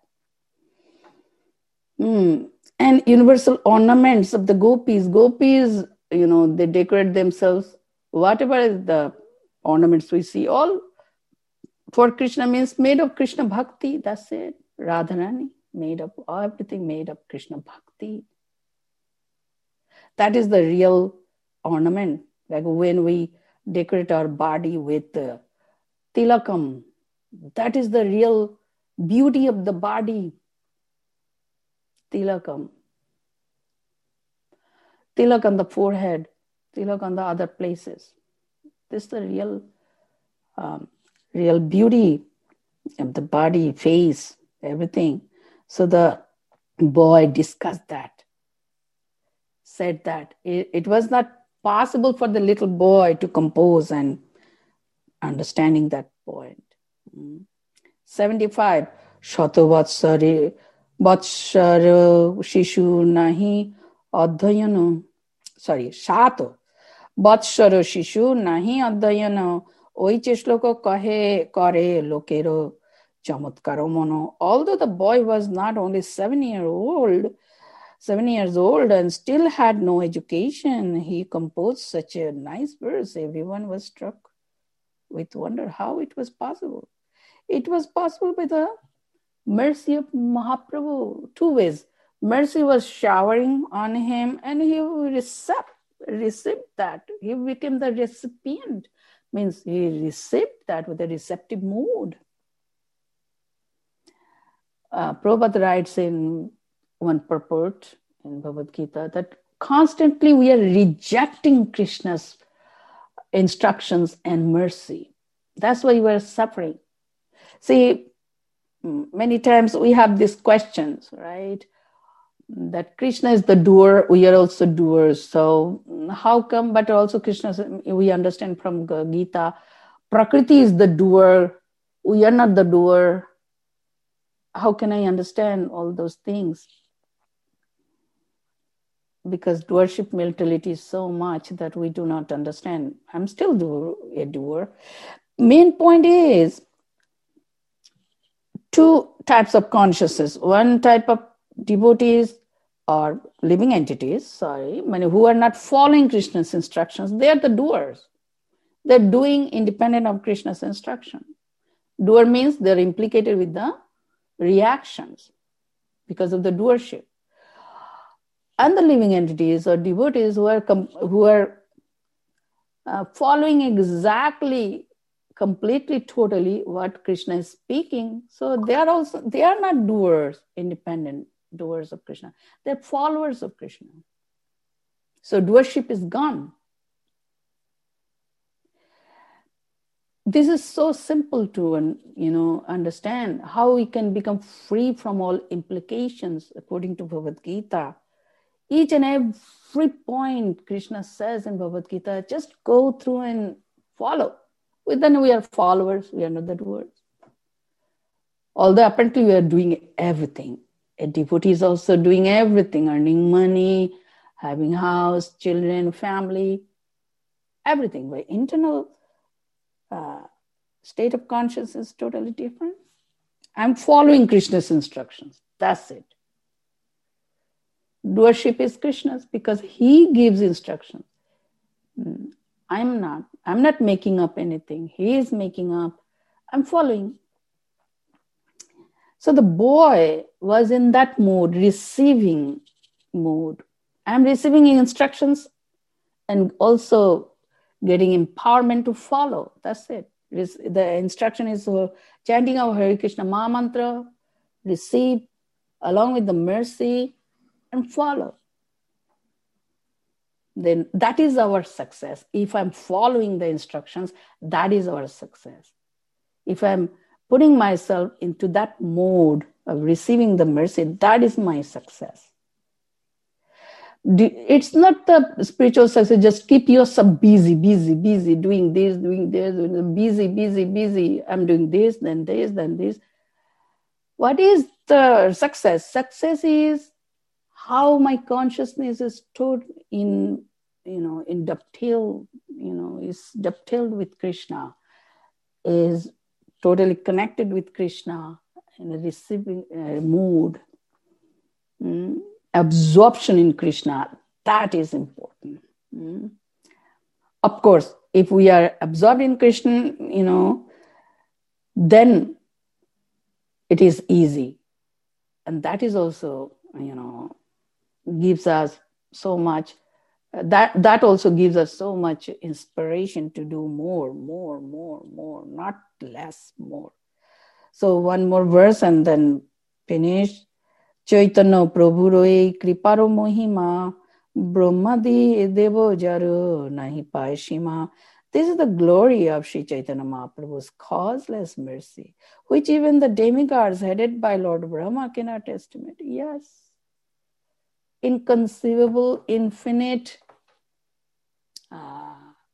Mm. And universal ornaments of the gopis. Gopis, you know, they decorate themselves. Whatever is the ornaments we see, all for Krishna means made of Krishna Bhakti. That's it. Radharani, made of everything made of Krishna Bhakti. That is the real ornament. Like when we decorate our body with uh, tilakam, that is the real beauty of the body. Tilakam. Tilak on the forehead, tilak on the other places. This is the real, um, real beauty of the body, face, everything. So the boy discussed that, said that. It, it was not possible for the little boy to compose and understanding that point. Mm. seventy-five. Shato vatsari vatshara shishu nahi adhyayana. Sorry, shato vatsara shishu nahi adhyayana. Oiche shloko kahe kare lokero chamatkaro mono. Although the boy was not only seven year old, seven years old and still had no education, he composed such a nice verse. Everyone was struck with wonder how it was possible. It was possible by the mercy of Mahaprabhu, two ways. Mercy was showering on him and he received, received that. He became the recipient. Means he received that with a receptive mood. Uh, Prabhupada writes in one purport in Bhagavad Gita that constantly we are rejecting Krishna's instructions and mercy. That's why we are suffering. See, many times we have these questions, right? That Krishna is the doer, we are also doers. So how come, but also Krishna, we understand from Gita, Prakriti is the doer, we are not the doer. How can I understand all those things? Because doership mentality is so much that we do not understand. I'm still do, a doer. Main point is two types of consciousness. One type of devotees or living entities, sorry, who are not following Krishna's instructions, they are the doers. They're doing independent of Krishna's instruction. Doer means they're implicated with the reactions because of the doership. And the living entities or devotees who are, who are uh, following exactly, completely, totally what Krishna is speaking. So they are also, they are not doers, independent doers of Krishna. They're followers of Krishna. So doership is gone. This is so simple to, you know, understand how we can become free from all implications according to Bhagavad Gita. Each and every point Krishna says in Bhagavad Gita, just go through and follow. Well, then we are followers, we are not the doers. Although apparently we are doing everything. A devotee is also doing everything, earning money, having house, children, family, everything. But internal uh, state of consciousness is totally different. I'm following Krishna's instructions. That's it. Doership is Krishna's because he gives instructions. I'm not. I'm not making up anything. He is making up. I'm following. So the boy was in that mode, receiving mode. I'm receiving instructions and also getting empowerment to follow. That's it. The instruction is uh, chanting our Hare Krishna Maha Mantra, receive along with the mercy, and follow. Then that is our success. If I'm following the instructions, that is our success. If I'm putting myself into that mode of receiving the mercy, that is my success. It's not the spiritual success, just keep yourself busy, busy, busy, doing this, doing this, busy, busy, busy. I'm doing this, then this, then this. What is the success? Success is how my consciousness is stored in, you know, in dovetail, you know, is dovetailed with Krishna, is totally connected with Krishna in a receiving uh, mood, mm? Absorption in Krishna, that is important. Mm? Of course, if we are absorbed in Krishna, you know, then it is easy. And that is also, you know, gives us so much, uh, that, that also gives us so much inspiration to do more, more, more, more, not less, more. So one more verse and then finish. Chaitanya Prabhu Roy Kriparo Mohima Brahmadi Devo Jaro Nahi Paishima. This is the glory of Sri Chaitanya Mahaprabhu's causeless mercy, which even the demigods headed by Lord Brahma cannot estimate. Yes. Inconceivable, infinite uh,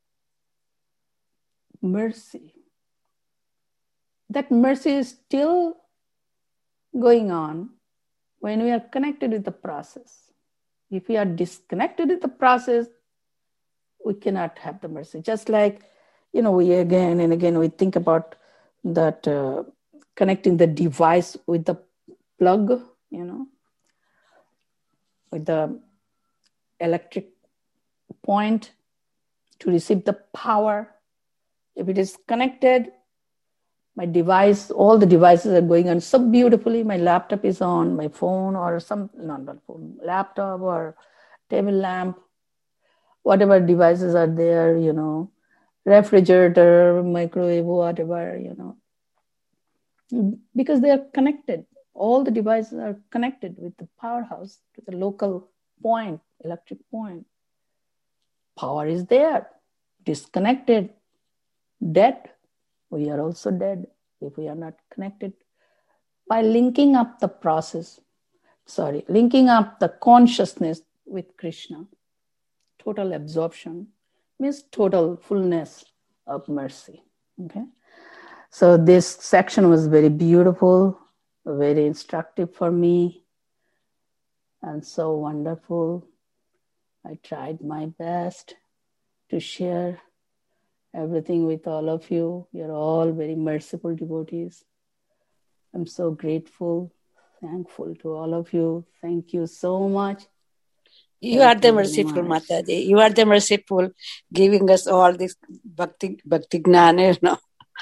mercy. That mercy is still going on when we are connected with the process. If we are disconnected with the process, we cannot have the mercy. Just like, you know, we again and again, we think about that uh, connecting the device with the plug, you know, with the electric point to receive the power. If it is connected, My device, all the devices are going on so beautifully. My laptop is on, my phone or some, not my phone, laptop or table lamp, whatever devices are there, you know, refrigerator, microwave, whatever, you know, because they are connected. All the devices are connected with the powerhouse to the local point, electric point. Power is there, disconnected, dead. We are also dead if we are not connected. By linking up the process, sorry, linking up the consciousness with Krishna, total absorption means total fullness of mercy. Okay, so this section was very beautiful, very instructive for me, and so wonderful. I tried my best to share everything with all of you. You're all very merciful devotees. I'm so grateful, thankful to all of you. Thank you so much. You Thank are the you merciful, much. Mataji. You are the merciful, giving us all this bhakti, bhakti gnana, you know.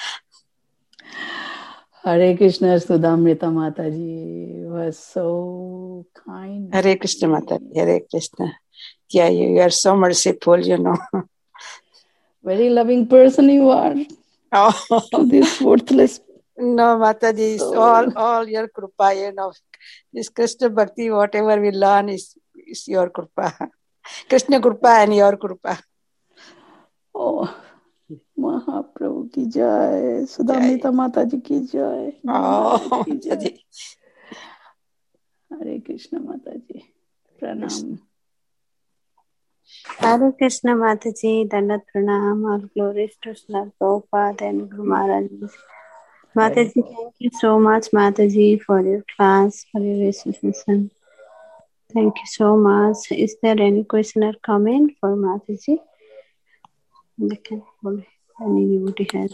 Hare Krishna, Sudhamrita Mataji was so kind. Hare Krishna, Mataji. Hare Krishna. Yeah, you, you are so merciful, you know. Very loving person you are Oh. to this worthless. No, Mataji, it's So- all, all your krupa, you know. This Krishna Bhakti, whatever we learn is, is your krupa. Krishna krupa and your krupa. Oh, Mahaprabhu ki jai, Sudhamrita Mataji ki jai. Oh, ki jai. Mataji. Hare Krishna Mataji. Pranam. Hare Krishna Mataji, Dandat Pranam, all glories to Srila Prabhupada and Guru Maharaj. Mataji, thank you so much, Mataji, for your class, for your recitation. Thank you so much. Is there any question or comment for Mataji? They can hold any devotee has.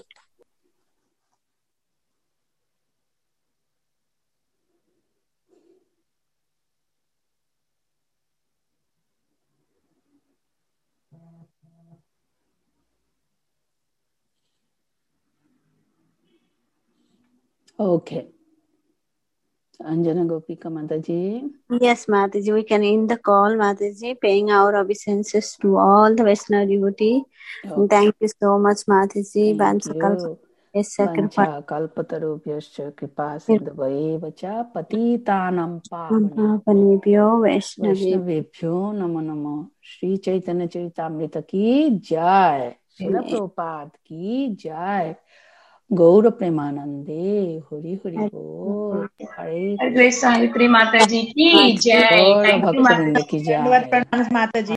Okay. Anjana Gopika Mataji. Yes, Mataji, we can end the call, Mataji, paying our obeisances to all the Vaishnava devotee. Okay. Thank you so much, Mataji. Thank Vansakal you. Sacrifice. Vancha kalpatarubhyascha kripa sindhavaiva cha patitanam pavane Panebhyo Vaishnavi. Vaishnavebhyo namo namo. Shri Chaitanya Charitamrita ki jai. Srila Prabhupada ki jai. Gaura Premanande. Hori Hori Bol. Hare Hare Savitri Mataji ki jai. Gaura Thank you, Bhakta Mataji. Vrinda ki jai. Dandavad pranams, Mataji.